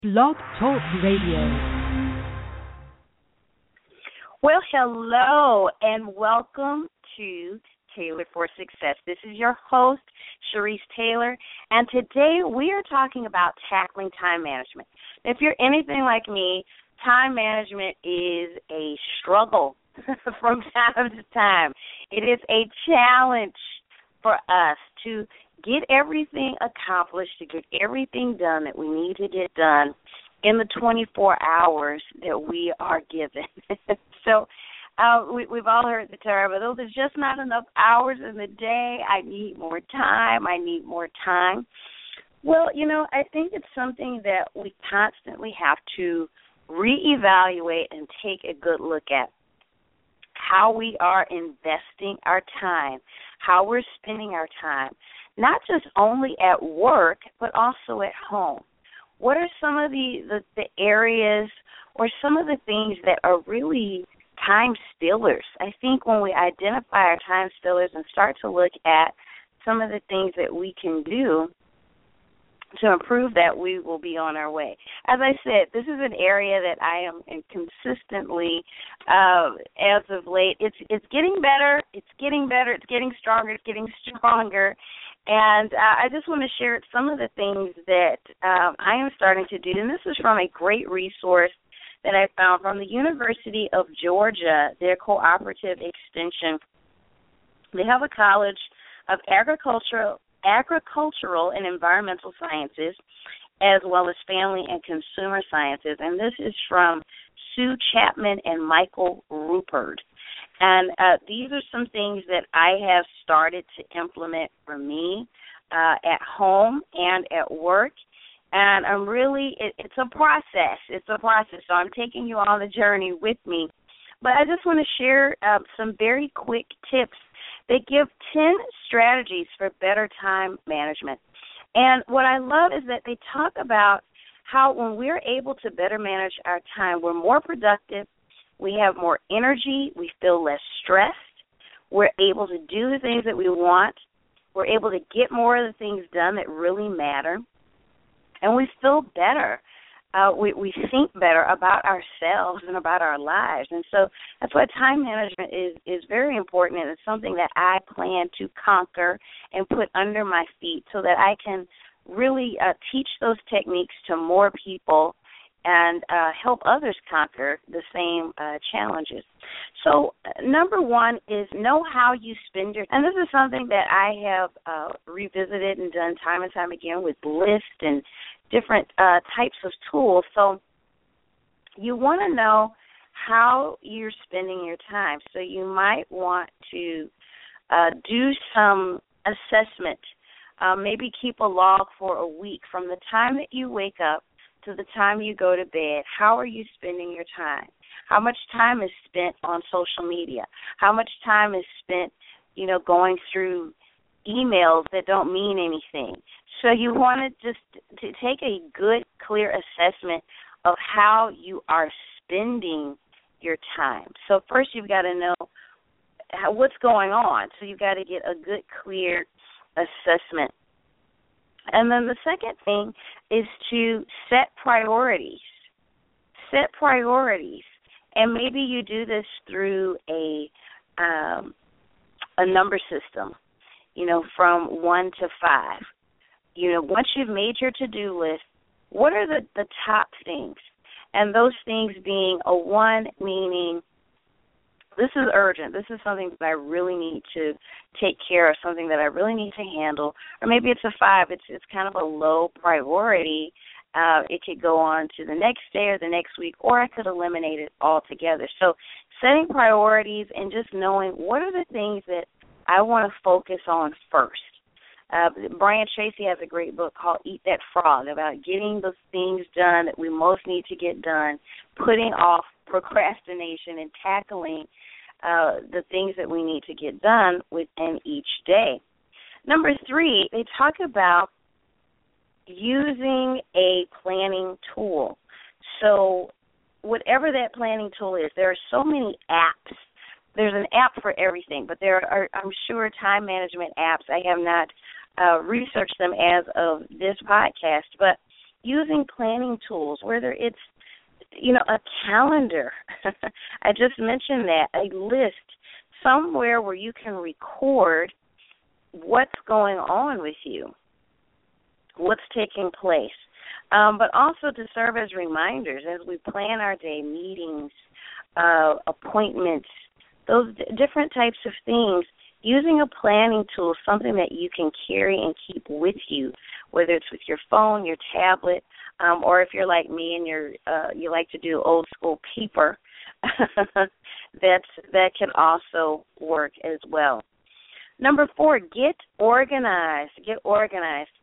Blog Talk Radio. Well, hello and welcome to Tailored for Success. This is your host, Sharice Taylor, and today we are talking about tackling time management. If you're anything like me, time management is a struggle from time to time. It is a challenge for us to get everything accomplished, to get everything done that we need to get done in the 24 hours that we are given. So we've all heard the term, but there's just not enough hours in the day. I need more time. Well, I think it's something that we constantly have to reevaluate and take a good look at. How we are investing our time, how we're spending our time, not just only at work, but also at home. What are some of the areas or some of the things that are really time stealers? I think when we identify our time stealers and start to look at some of the things that we can do to improve that, we will be on our way. As I said, this is an area that I am consistently, as of late, it's getting better, it's getting stronger, and I just want to share some of the things that I am starting to do, and this is from a great resource that I found from the University of Georgia, their cooperative extension. They have a College of Agricultural and Environmental Sciences, as well as Family and Consumer Sciences. And this is from Sue Chapman and Michael Rupert. And these are some things that I have started to implement for me at home and at work. And I'm really, it's a process. So I'm taking you on the journey with me. But I just want to share some very quick tips. They give 10 strategies for better time management. And what I love is that they talk about how when we're able to better manage our time, we're more productive, we have more energy, we feel less stressed, we're able to do the things that we want, we're able to get more of the things done that really matter, and we feel better. We think better about ourselves and about our lives. And so that's why time management is very important, and it's something that I plan to conquer and put under my feet so that I can really teach those techniques to more people and help others conquer the same challenges. So number one is know how you spend your time. And this is something that I have revisited and done time and time again with lists and different types of tools. So you want to know how you're spending your time. So you might want to do some assessment, maybe keep a log for a week from the time that you wake up to the time you go to bed. How are you spending your time? How much time is spent on social media? How much time is spent, going through emails that don't mean anything? So you want to just to take a good, clear assessment of how you are spending your time. So first you've got to know what's going on. So you've got to get a good, clear assessment. And then the second thing is to set priorities. Set priorities. And maybe you do this through a number system, from 1 to 5. Once you've made your to-do list, what are the top things? And those things being a 1, meaning this is urgent. This is something that I really need to take care of, something that I really need to handle. Or maybe it's a 5. It's kind of a low priority. It could go on to the next day or the next week, or I could eliminate it altogether. So setting priorities and just knowing what are the things that I want to focus on first. Brian Tracy has a great book called Eat That Frog about getting the things done that we most need to get done, putting off procrastination and tackling the things that we need to get done within each day. Number 3, they talk about using a planning tool. So whatever that planning tool is, there are so many apps. There's an app for everything, but there are, I'm sure, time management apps. I have not researched them as of this podcast, but using planning tools, whether it's, a calendar. I just mentioned that, a list, somewhere where you can record what's going on with you, what's taking place, but also to serve as reminders as we plan our day, meetings, appointments, those different types of things. Using a planning tool, something that you can carry and keep with you, whether it's with your phone, your tablet, or if you're like me and you like to do old school paper, that can also work as well. Number 4, get organized. Get organized.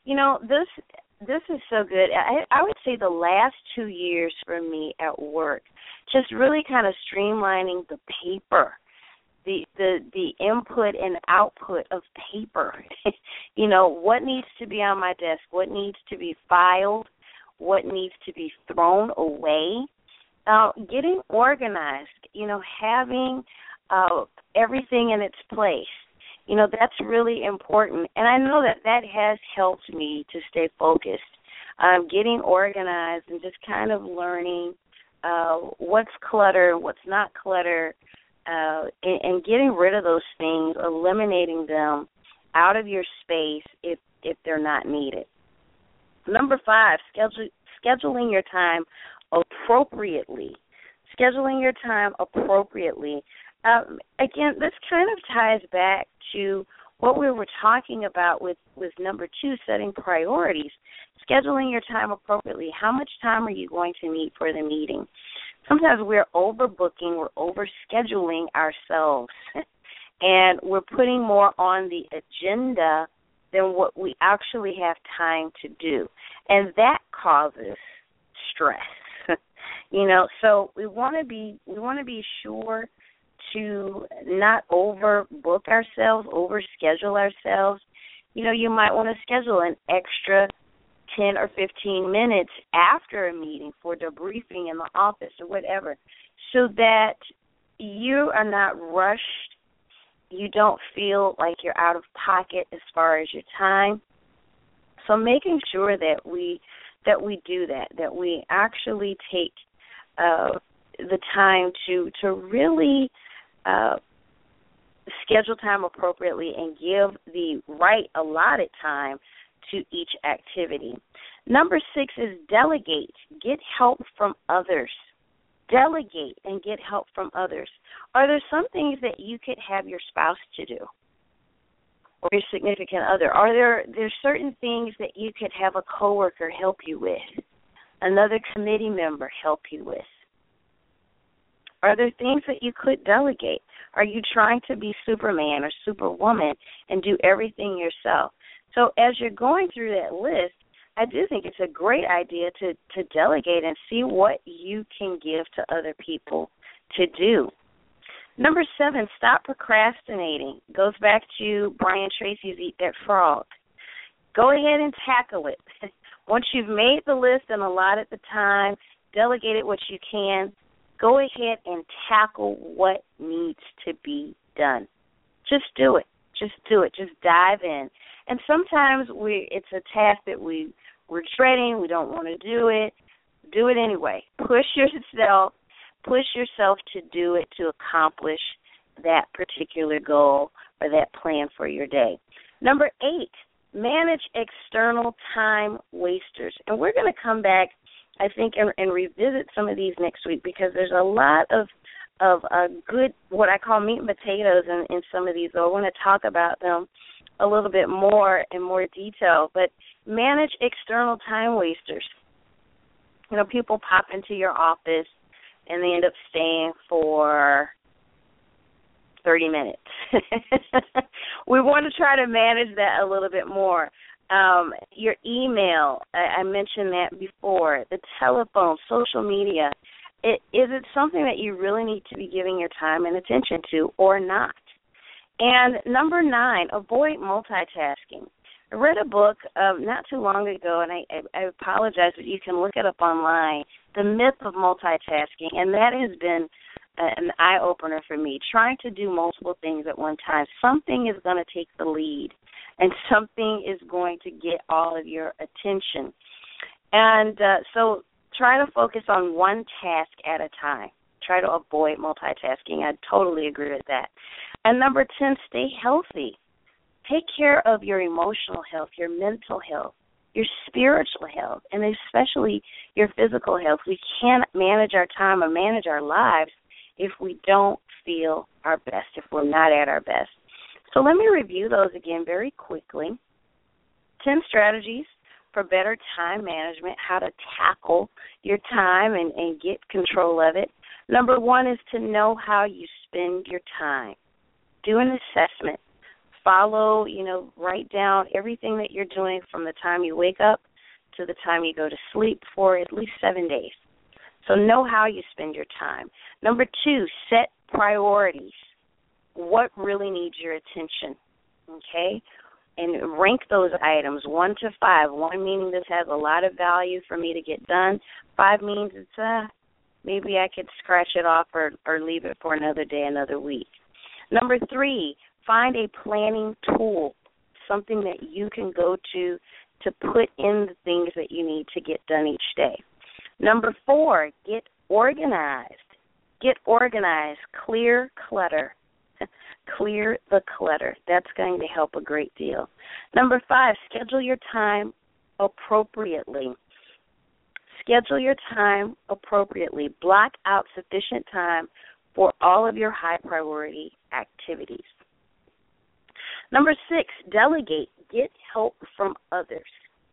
This is so good. I would say the last 2 years for me at work, just really kind of streamlining the paper. The input and output of paper. What needs to be on my desk, what needs to be filed, what needs to be thrown away. Getting organized, having everything in its place. That's really important. And I know that has helped me to stay focused. Getting organized and just kind of learning what's clutter, what's not clutter, and getting rid of those things, eliminating them out of your space if they're not needed. Number 5, scheduling your time appropriately. Scheduling your time appropriately. Again, this kind of ties back to what we were talking about with number 2, setting priorities. Scheduling your time appropriately. How much time are you going to need for the meeting? Sometimes we're overbooking, we're overscheduling ourselves, and we're putting more on the agenda than what we actually have time to do, and that causes stress. So we want to be sure to not overbook ourselves, overschedule ourselves. You might want to schedule an extra 10 or 15 minutes after a meeting for debriefing in the office or whatever, so that you are not rushed, you don't feel like you're out of pocket as far as your time. So making sure that we do that we actually take the time to really schedule time appropriately and give the right allotted time to each activity. Number 6 is delegate. Get help from others. Delegate and get help from others. Are there some things that you could have your spouse to do or your significant other? Are there certain things that you could have a coworker help you with, another committee member help you with? Are there things that you could delegate? Are you trying to be Superman or Superwoman and do everything yourself? So as you're going through that list, I do think it's a great idea to delegate and see what you can give to other people to do. Number 7, stop procrastinating. Goes back to Brian Tracy's Eat That Frog. Go ahead and tackle it. Once you've made the list and allotted the time, delegated what you can, go ahead and tackle what needs to be done. Just do it. Just do it. Just dive in. And sometimes it's a task that we're dreading. We don't want to do it. Do it anyway. Push yourself to do it, to accomplish that particular goal or that plan for your day. Number 8, manage external time wasters. And we're going to come back, I think, and revisit some of these next week, because there's a lot of good, what I call meat and potatoes in some of these. So I want to talk about them a little bit more in more detail. But manage external time wasters. People pop into your office and they end up staying for 30 minutes. We want to try to manage that a little bit more. Your email, I mentioned that before, the telephone, social media. Is it something that you really need to be giving your time and attention to or not? And number 9, avoid multitasking. I read a book not too long ago, and I apologize, but you can look it up online, The Myth of Multitasking, and that has been an eye-opener for me, trying to do multiple things at one time. Something is going to take the lead, and something is going to get all of your attention. And so try to focus on one task at a time. Try to avoid multitasking. I totally agree with that. And number 10, stay healthy. Take care of your emotional health, your mental health, your spiritual health, and especially your physical health. We can't manage our time or manage our lives if we don't feel our best, if we're not at our best. So let me review those again very quickly. 10 strategies for better time management, how to tackle your time and get control of it. Number 1 is to know how you spend your time. Do an assessment. Follow, write down everything that you're doing from the time you wake up to the time you go to sleep for at least 7 days. So know how you spend your time. Number 2, set priorities. What really needs your attention, okay? And rank those items 1 to 5. 1 meaning this has a lot of value for me to get done. 5 means it's maybe I could scratch it off or leave it for another day, another week. Number 3, find a planning tool, something that you can go to put in the things that you need to get done each day. Number 4, get organized. Get organized. Clear clutter. Clear the clutter. That's going to help a great deal. Number 5, schedule your time appropriately. Schedule your time appropriately. Block out sufficient time for all of your high priority activities. Number 6, delegate. Get help from others.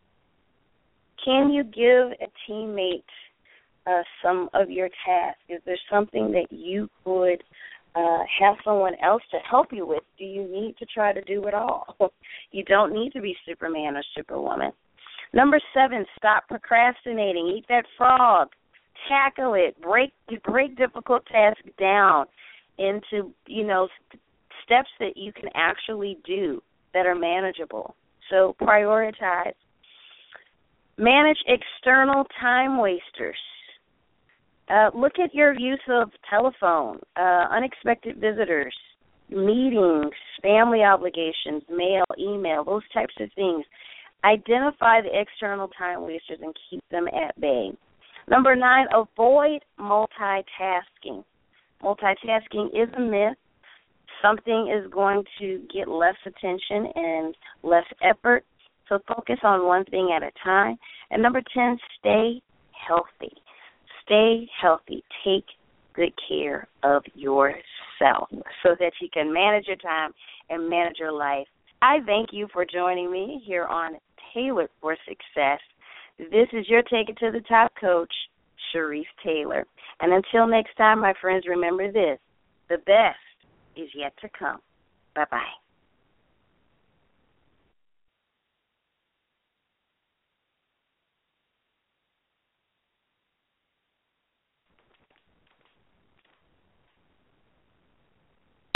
Can you give a teammate some of your tasks? Is there something that you could have someone else to help you with? Do you need to try to do it all? You don't need to be Superman or Superwoman. Number 7, stop procrastinating. Eat that frog. Tackle it. Break difficult tasks down into, steps that you can actually do that are manageable. So prioritize. Manage external time wasters. Look at your use of telephone, unexpected visitors, meetings, family obligations, mail, email, those types of things. Identify the external time wasters and keep them at bay. Number 9, avoid multitasking. Multitasking is a myth. Something is going to get less attention and less effort, so focus on one thing at a time. And number 10, stay healthy. Stay healthy. Take good care of yourself so that you can manage your time and manage your life. I thank you for joining me here on Tailored for Success. This is your Take It to the Top coach, Sharice Taylor. And until next time, my friends, remember this: the best is yet to come. Bye-bye.